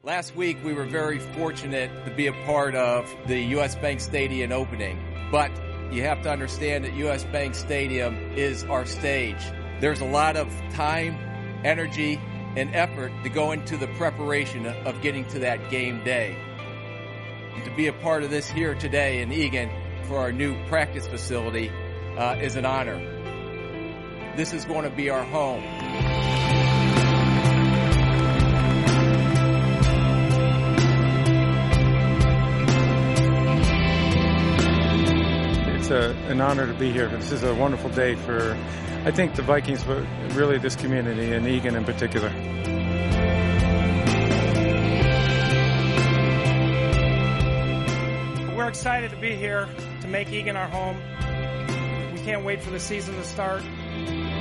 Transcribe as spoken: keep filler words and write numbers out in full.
Last week, we were very fortunate to be a part of the U S Bank Stadium opening, but you have to understand that U S Bank Stadium is our stage. There's a lot of time, energy, and effort to go into the preparation of getting to that game day. And to be a part of this here today in Eagan for our new practice facility uh, is an honor. This is going to be our home. It's a, an honor to be here. This is a wonderful day for, I think, the Vikings, but really this community and Eagan in particular. We're excited to be here to make Eagan our home. We can't wait for the season to start.